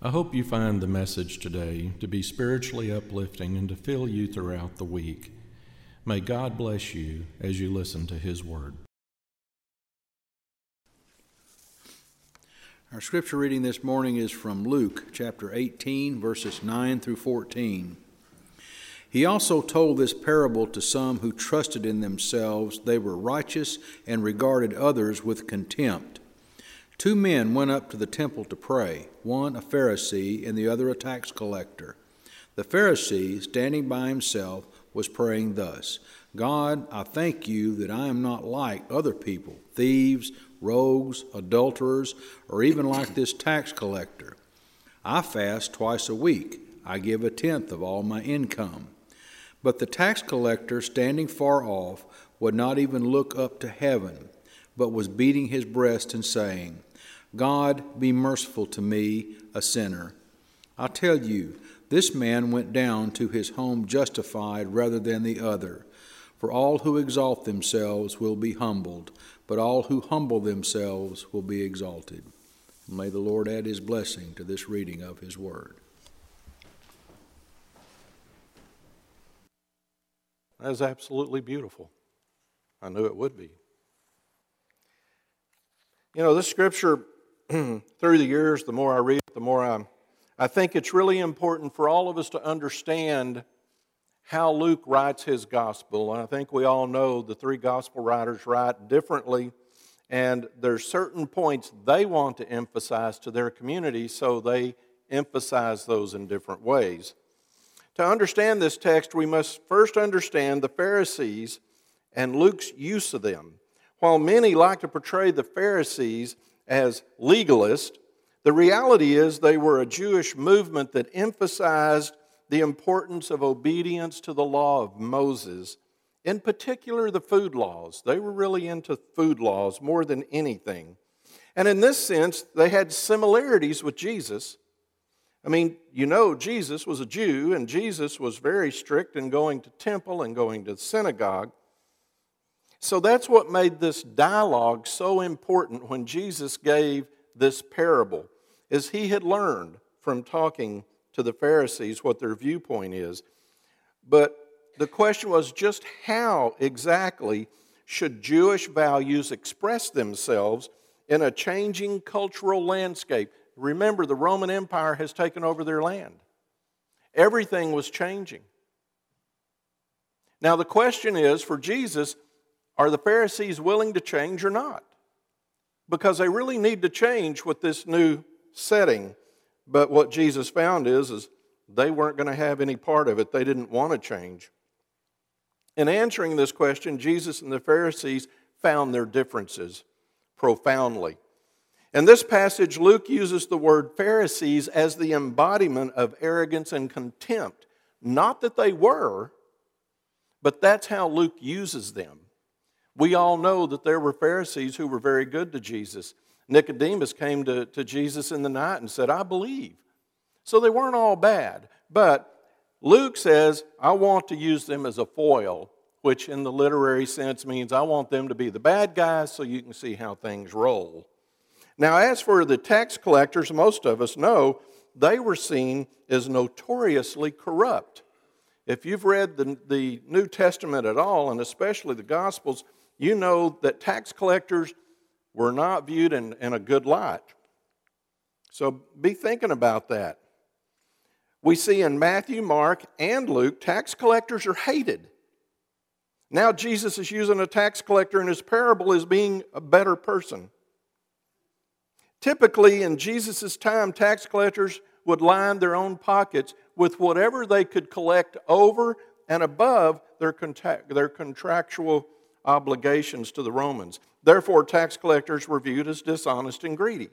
I hope you find the message today to be spiritually uplifting and to fill you throughout the week. May God bless you as you listen to His Word. Our scripture reading this morning is from Luke chapter 18, verses 9 through 14. He also told this parable to some who trusted in themselves they were righteous and regarded others with contempt. 2 men went up to the temple to pray, one a Pharisee and the other a tax collector. The Pharisee, standing by himself, was praying thus, God, I thank you that I am not like other people, thieves, rogues, adulterers, or even like this tax collector. I fast twice a week. I give 1/10 of all my income. But the tax collector, standing far off, would not even look up to heaven, but was beating his breast and saying, God, be merciful to me, a sinner. I tell you, this man went down to his home justified rather than the other. For all who exalt themselves will be humbled, but all who humble themselves will be exalted. May the Lord add His blessing to this reading of His Word. That is absolutely beautiful. I knew it would be. You know, this scripture, through the years, the more I read it, the more I think it's really important for all of us to understand how Luke writes his gospel. And I think we all know the 3 gospel writers write differently, and there's certain points they want to emphasize to their community, so they emphasize those in different ways. To understand this text, we must first understand the Pharisees and Luke's use of them. While many like to portray the Pharisees as legalists, the reality is they were a Jewish movement that emphasized the importance of obedience to the law of Moses, in particular the food laws. They were really into food laws more than anything. And in this sense, they had similarities with Jesus. I mean, you know, Jesus was a Jew, and Jesus was very strict in going to temple and going to synagogue. So that's what made this dialogue so important when Jesus gave this parable, is he had learned from talking to the Pharisees what their viewpoint is. But the question was just how exactly should Jewish values express themselves in a changing cultural landscape? Remember, the Roman Empire has taken over their land. Everything was changing. Now the question is, for Jesus, are the Pharisees willing to change or not? Because they really need to change with this new setting. But what Jesus found is they weren't going to have any part of it. They didn't want to change. In answering this question, Jesus and the Pharisees found their differences profoundly. In this passage, Luke uses the word Pharisees as the embodiment of arrogance and contempt. Not that they were, but that's how Luke uses them. We all know that there were Pharisees who were very good to Jesus. Nicodemus came to Jesus in the night and said, I believe. So they weren't all bad. But Luke says, I want to use them as a foil, which in the literary sense means I want them to be the bad guys so you can see how things roll. Now, as for the tax collectors, most of us know they were seen as notoriously corrupt. If you've read the New Testament at all, and especially the Gospels, you know that tax collectors were not viewed in a good light. So be thinking about that. We see in Matthew, Mark, and Luke, tax collectors are hated. Now Jesus is using a tax collector in his parable as being a better person. Typically, in Jesus' time, tax collectors would line their own pockets with whatever they could collect over and above their contractual obligations to the Romans. Therefore, tax collectors were viewed as dishonest and greedy,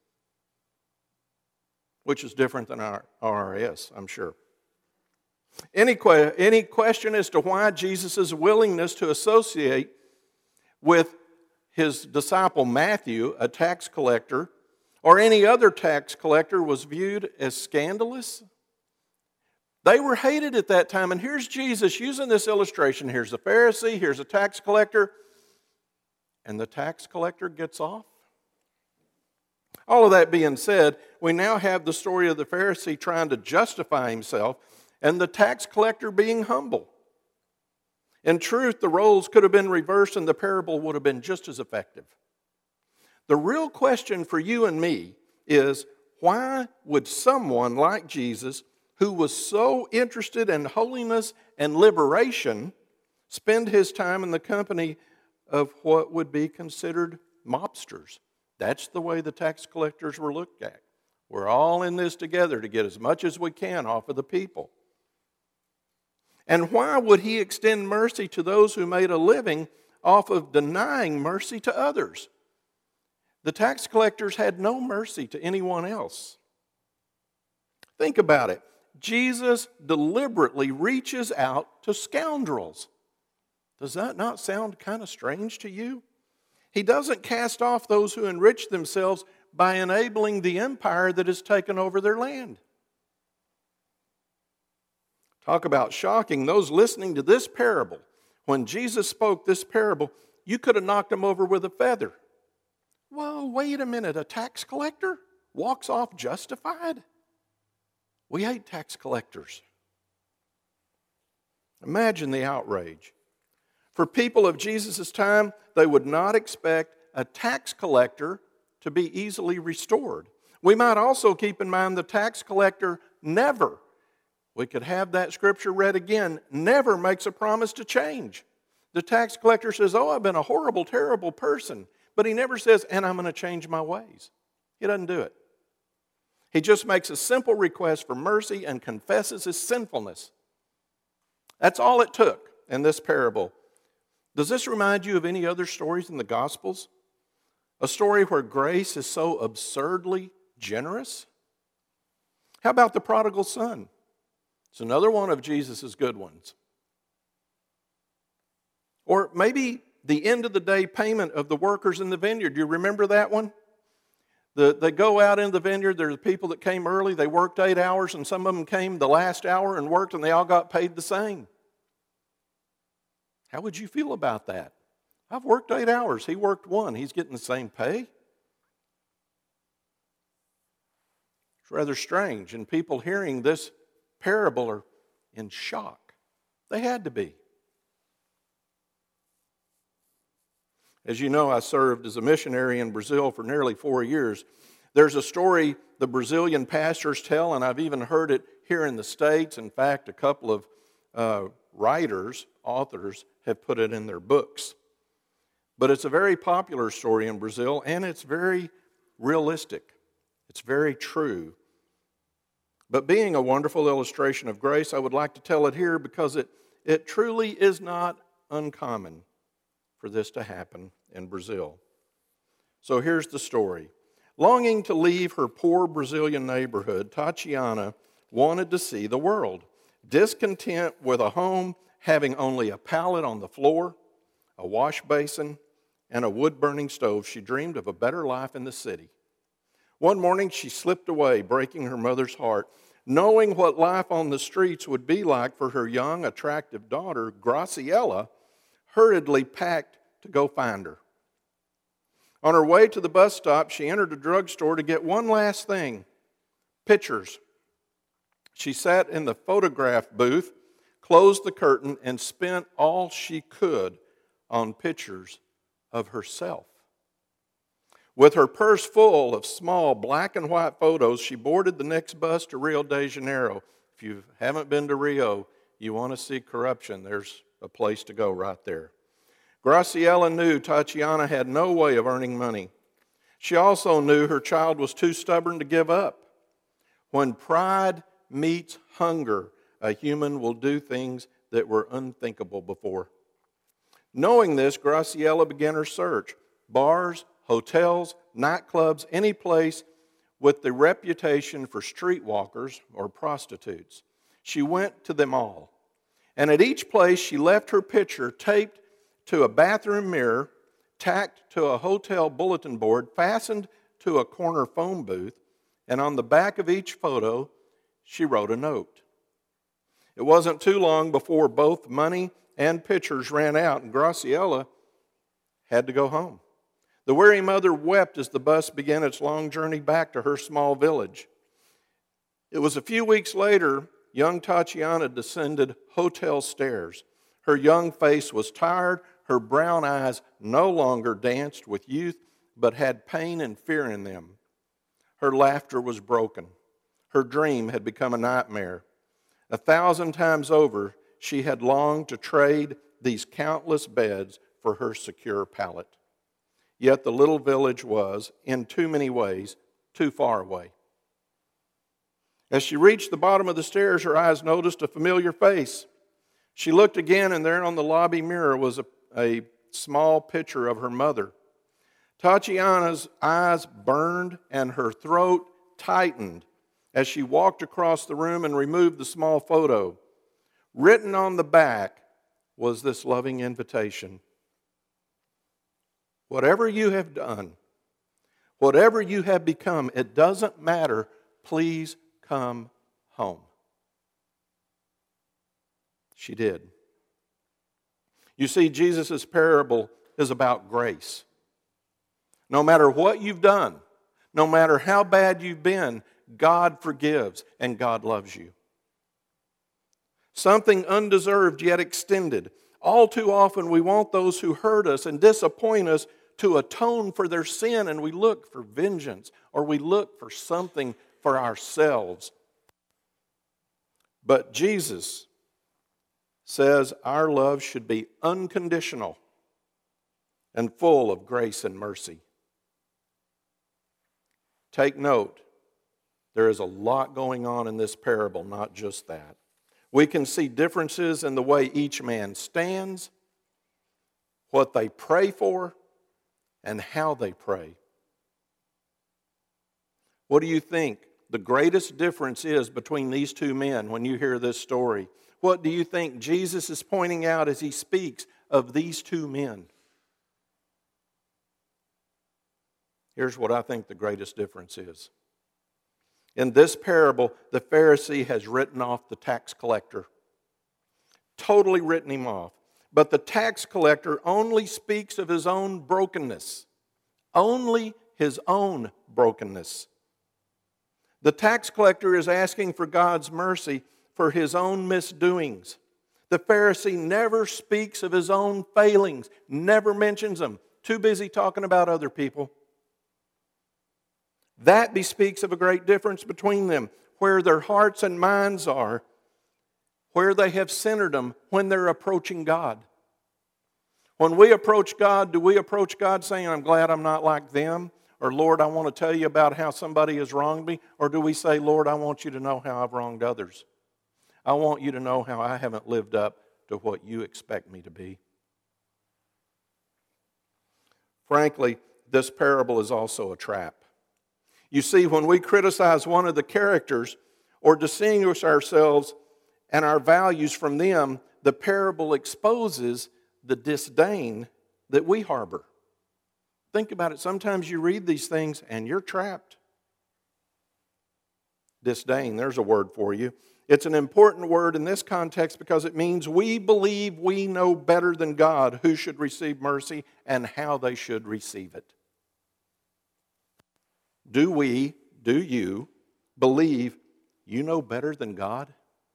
which is different than our IRS, I'm sure. Any question as to why Jesus' willingness to associate with his disciple Matthew, a tax collector, or any other tax collector was viewed as scandalous? They were hated at that time. And here's Jesus using this illustration. Here's a Pharisee, here's a tax collector, and the tax collector gets off. All of that being said, we now have the story of the Pharisee trying to justify himself and the tax collector being humble. In truth, the roles could have been reversed and the parable would have been just as effective. The real question for you and me is, why would someone like Jesus, who was so interested in holiness and liberation, spend his time in the company of what would be considered mobsters? That's the way the tax collectors were looked at. We're all in this together to get as much as we can off of the people. And why would he extend mercy to those who made a living off of denying mercy to others? The tax collectors had no mercy to anyone else. Think about it. Jesus deliberately reaches out to scoundrels. Does that not sound kind of strange to you? He doesn't cast off those who enrich themselves by enabling the empire that has taken over their land. Talk about shocking. Those listening to this parable, when Jesus spoke this parable, you could have knocked them over with a feather. Whoa, wait a minute, a tax collector walks off justified? We hate tax collectors. Imagine the outrage. For people of Jesus' time, they would not expect a tax collector to be easily restored. We might also keep in mind the tax collector never, we could have that scripture read again, never makes a promise to change. The tax collector says, oh, I've been a horrible, terrible person. But he never says, and I'm going to change my ways. He doesn't do it. He just makes a simple request for mercy and confesses his sinfulness. That's all it took in this parable. Does this remind you of any other stories in the Gospels? A story where grace is so absurdly generous? How about the prodigal son? It's another one of Jesus' good ones. Or maybe the end of the day payment of the workers in the vineyard. Do you remember that one? They go out in the vineyard. There are the people that came early. They worked 8 hours, and some of them came the last hour and worked, and they all got paid the same. How would you feel about that? I've worked 8 hours. He worked 1. He's getting the same pay. It's rather strange, and people hearing this parable are in shock. They had to be. As you know, I served as a missionary in Brazil for nearly 4 years. There's a story the Brazilian pastors tell, and I've even heard it here in the States. In fact, a couple of authors, have put it in their books. But it's a very popular story in Brazil, and it's very realistic. It's very true. But being a wonderful illustration of grace, I would like to tell it here because it truly is not uncommon for this to happen in Brazil. So here's the story. Longing to leave her poor Brazilian neighborhood, Tatiana wanted to see the world. Discontent with a home having only a pallet on the floor, a wash basin, and a wood-burning stove, she dreamed of a better life in the city. One morning she slipped away, breaking her mother's heart. Knowing what life on the streets would be like for her young, attractive daughter, Graciela hurriedly packed to go find her. On her way to the bus stop, she entered a drugstore to get one last thing, pictures. She sat in the photograph booth, closed the curtain, and spent all she could on pictures of herself. With her purse full of small black and white photos, she boarded the next bus to Rio de Janeiro. If you haven't been to Rio, you want to see corruption, there's a place to go right there. Graciela knew Tatiana had no way of earning money. She also knew her child was too stubborn to give up. When pride meets hunger, a human will do things that were unthinkable before. Knowing this, Graciela began her search. Bars, hotels, nightclubs, any place with the reputation for streetwalkers or prostitutes. She went to them all. And at each place, she left her picture taped to a bathroom mirror, tacked to a hotel bulletin board, fastened to a corner phone booth, and on the back of each photo, she wrote a note. It wasn't too long before both money and pictures ran out, and Graciela had to go home. The weary mother wept as the bus began its long journey back to her small village. It was a few weeks later, young Tatiana descended hotel stairs. Her young face was tired. Her brown eyes no longer danced with youth, but had pain and fear in them. Her laughter was broken. Her dream had become a nightmare. 1,000 times over, she had longed to trade these countless beds for her secure pallet. Yet the little village was, in too many ways, too far away. As she reached the bottom of the stairs, her eyes noticed a familiar face. She looked again, and there on the lobby mirror was a small picture of her mother. Tatiana's eyes burned and her throat tightened as she walked across the room and removed the small photo. Written on the back was this loving invitation. Whatever you have done, whatever you have become, it doesn't matter. Please come home. She did. You see, Jesus' parable is about grace. No matter what you've done, no matter how bad you've been, God forgives and God loves you. Something undeserved yet extended. All too often we want those who hurt us and disappoint us to atone for their sin, and we look for vengeance or we look for something for ourselves. But Jesus says our love should be unconditional and full of grace and mercy. Take note, there is a lot going on in this parable, not just that. We can see differences in the way each man stands, what they pray for, and how they pray. What do you think the greatest difference is between these two men when you hear this story? What do you think Jesus is pointing out as he speaks of these two men? Here's what I think the greatest difference is. In this parable, the Pharisee has written off the tax collector. Totally written him off. But the tax collector only speaks of his own brokenness. Only his own brokenness. The tax collector is asking for God's mercy for his own misdoings. The Pharisee never speaks of his own failings, never mentions them. Too busy talking about other people. That bespeaks of a great difference between them, where their hearts and minds are, where they have centered them when they're approaching God. When we approach God, do we approach God saying, I'm glad I'm not like them? Or, Lord, I want to tell you about how somebody has wronged me? Or do we say, Lord, I want you to know how I've wronged others? I want you to know how I haven't lived up to what you expect me to be. Frankly, this parable is also a trap. You see, when we criticize one of the characters or distinguish ourselves and our values from them, the parable exposes the disdain that we harbor. Think about it. Sometimes you read these things and you're trapped. Disdain, there's a word for you. It's an important word in this context because it means we believe we know better than God who should receive mercy and how they should receive it. Do you believe you know better than God?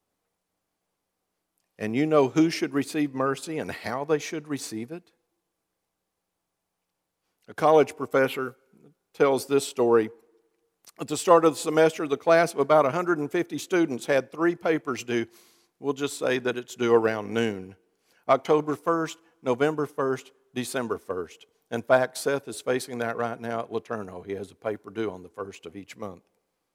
And you know who should receive mercy and how they should receive it? A college professor tells this story. At the start of the semester, the class of about 150 students had 3 papers due. We'll just say that it's due around noon. October 1st, November 1st, December 1st. In fact, Seth is facing that right now at Laterno. He has a paper due on the 1st of each month.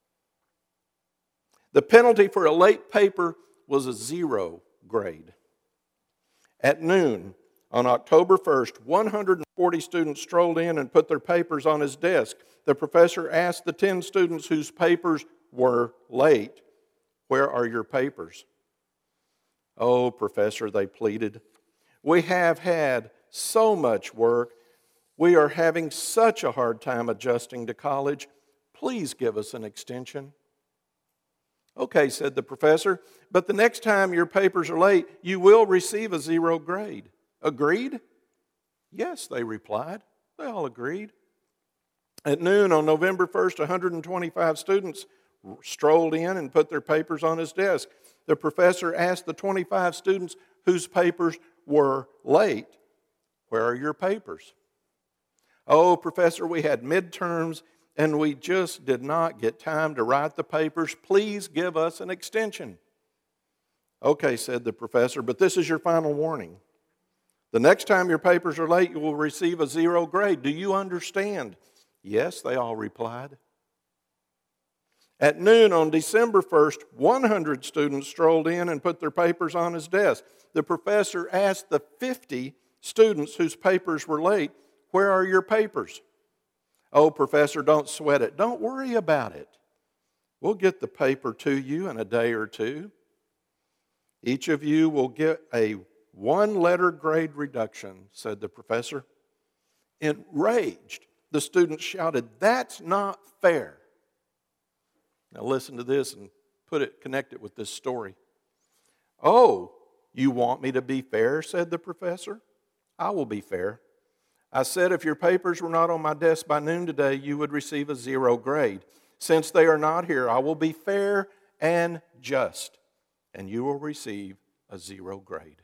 The penalty for a late paper was a 0 grade. At noon on October 1st, 140 students strolled in and put their papers on his desk. The professor asked the 10 students whose papers were late, "Where are your papers?" "Oh, professor," they pleaded, "we have had so much work. We are having such a hard time adjusting to college. Please give us an extension." "Okay," said the professor, "but the next time your papers are late, you will receive a 0 grade. Agreed?" "Yes," they replied. They all agreed. At noon on November 1st, 125 students strolled in and put their papers on his desk. The professor asked the 25 students whose papers were late, "Where are your papers?" "Oh, Professor, we had midterms and we just did not get time to write the papers. Please give us an extension." "Okay," said the professor, "but this is your final warning. The next time your papers are late, you will receive a 0 grade. Do you understand?" "Yes," they all replied. At noon on December 1st, 100 students strolled in and put their papers on his desk. The professor asked the 50 students whose papers were late, "Where are your papers?" "Oh, Professor, don't sweat it. Don't worry about it. We'll get the paper to you in a day or two. Each of you will get a 1-letter grade reduction," said the professor. Enraged, the students shouted, "That's not fair." Now listen to this and connect it with this story. "Oh, you want me to be fair?" said the professor. "I will be fair. I said if your papers were not on my desk by noon today, you would receive a 0 grade. Since they are not here, I will be fair and just, and you will receive a 0 grade."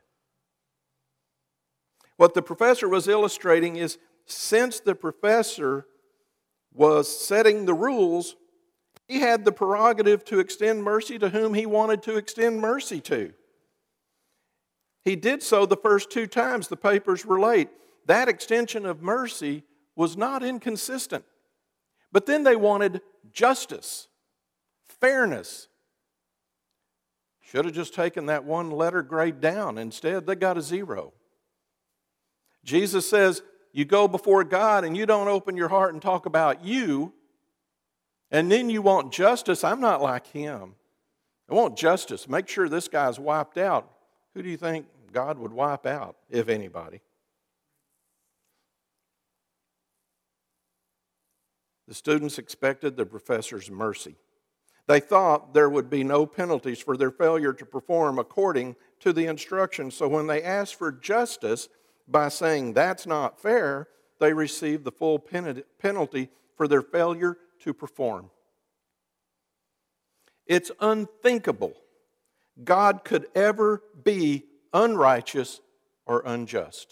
What the professor was illustrating is, since the professor was setting the rules, he had the prerogative to extend mercy to whom he wanted to extend mercy to. He did so the first 2 times the papers were late. That extension of mercy was not inconsistent. But then they wanted justice, fairness. Should have just taken that 1-letter grade down. Instead, they got a 0. Jesus says, you go before God and you don't open your heart and talk about you, and then you want justice. I'm not like him. I want justice. Make sure this guy's wiped out. Who do you think God would wipe out, if anybody? The students expected the professor's mercy. They thought there would be no penalties for their failure to perform according to the instructions. So when they asked for justice by saying that's not fair, they received the full penalty for their failure to perform. It's unthinkable God could ever be unrighteous or unjust.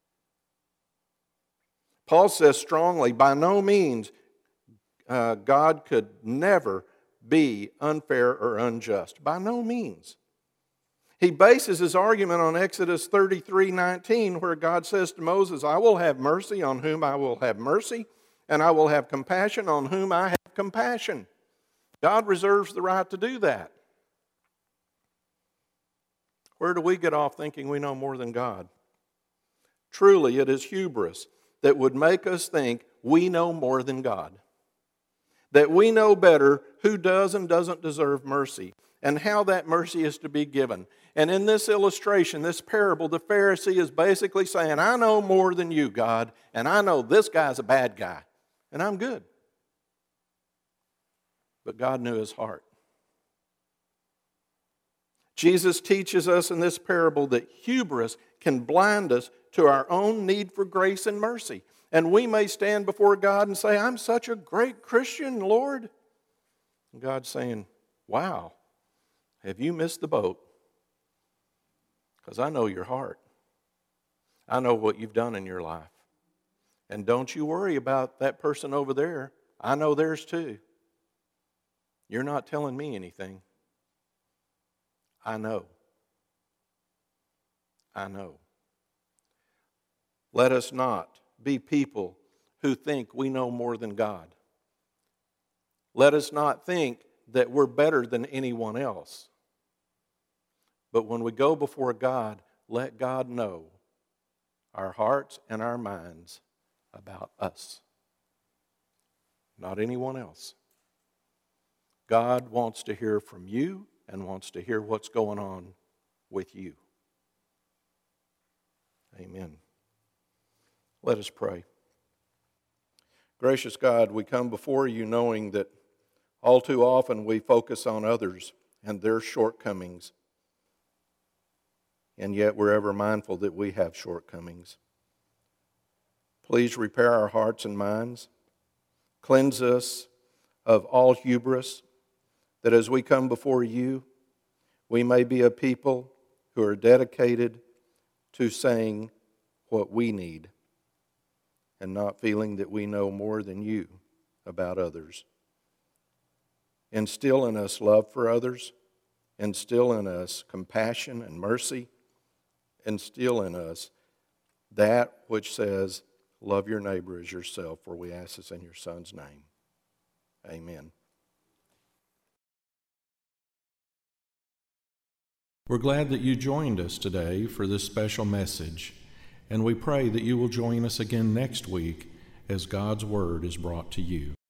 Paul says strongly, by no means God could never be unfair or unjust. By no means. He bases his argument on Exodus 33:19, where God says to Moses, "I will have mercy on whom I will have mercy, and I will have compassion on whom I have compassion." God reserves the right to do that. Where do we get off thinking we know more than God? Truly, it is hubris that would make us think we know more than God. That we know better who does and doesn't deserve mercy, and how that mercy is to be given. And in this illustration, this parable, the Pharisee is basically saying, I know more than you, God, and I know this guy's a bad guy, and I'm good. But God knew his heart. Jesus teaches us in this parable that hubris can blind us to our own need for grace and mercy. And we may stand before God and say, I'm such a great Christian, Lord. And God's saying, wow, have you missed the boat? Because I know your heart. I know what you've done in your life. And don't you worry about that person over there. I know theirs too. You're not telling me anything. I know. I know. Let us not be people who think we know more than God. Let us not think that we're better than anyone else. But when we go before God, let God know our hearts and our minds about us, not anyone else. God wants to hear from you and wants to hear what's going on with you. Amen. Let us pray. Gracious God, we come before you knowing that all too often we focus on others and their shortcomings, and yet we're ever mindful that we have shortcomings. Please repair our hearts and minds. Cleanse us of all hubris, that as we come before you, we may be a people who are dedicated to saying what we need and not feeling that we know more than you about others. Instill in us love for others. Instill in us compassion and mercy. Instill in us that which says, love your neighbor as yourself, for we ask this in your Son's name. Amen. We're glad that you joined us today for this special message, and we pray that you will join us again next week as God's Word is brought to you.